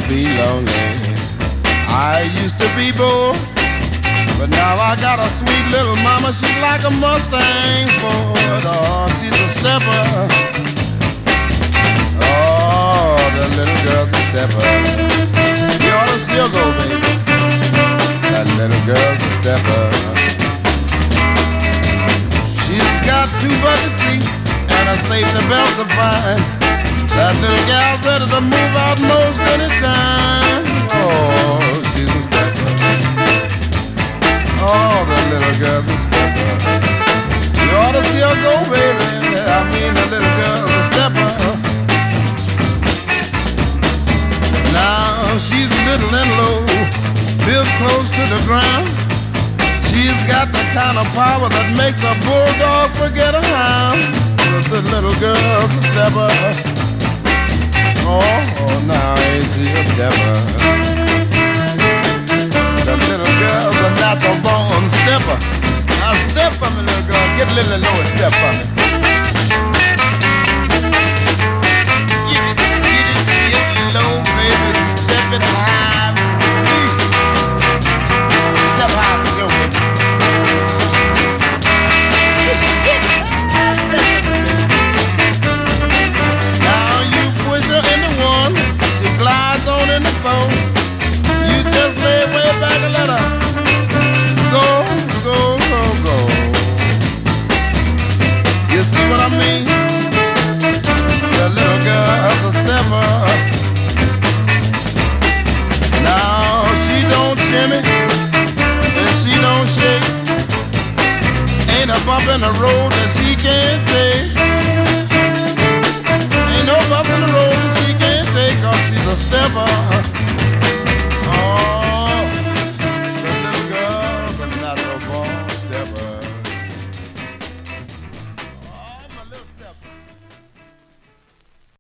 be lonely. I used to be bored, but now I got a sweet little mama. She's like a Mustang Ford. Oh, she's a stepper. Oh, the little girl's a stepper. You ought to still go, baby. That little girl's a stepper. She's got 2 bucket seats and a safety belt's a fine. That little gal's ready to move out most any time. Oh, she's a stepper. Oh, the little girl's a stepper. You ought to see her go, baby. I mean, the little girl's a stepper. Now she's little and low, built close to the ground. She's got the kind of power that makes a bulldog forget a hound. The little girl's a stepper. Oh, now ain't she a stepper? The little girl's a natural born stepper. Now step for me, little girl. Get a little lower, step for me. Get it low, baby. Step it high. Step high, go, baby. Now you push her into one. She glides on in the phone. You just lay way back and let her go, go, go, go. You see what I mean? The little girl's a stepper. Now she don't shimmy and she don't shake. Ain't a bump in the road that she can't take.